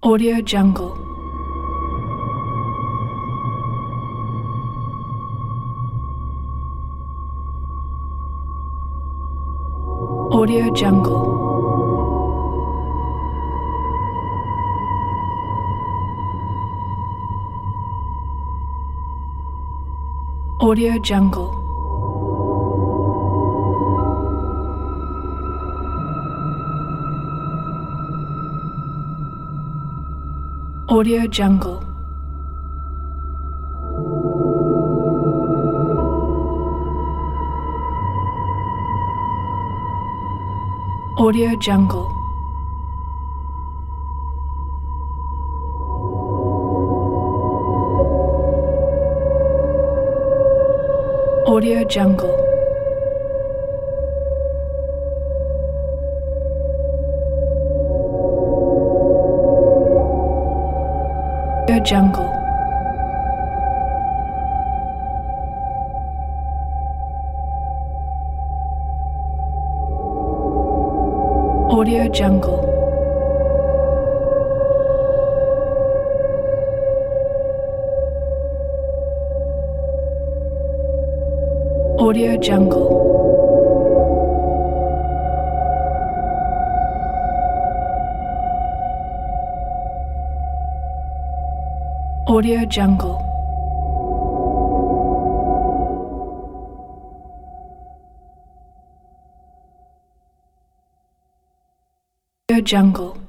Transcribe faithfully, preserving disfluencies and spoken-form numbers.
Audio Jungle. Audio Jungle. Audio Jungle. Audio Jungle. Audio Jungle. Audio Jungle. Audio Jungle. Audio Jungle. Audio Jungle. Audio Jungle. Audio Jungle.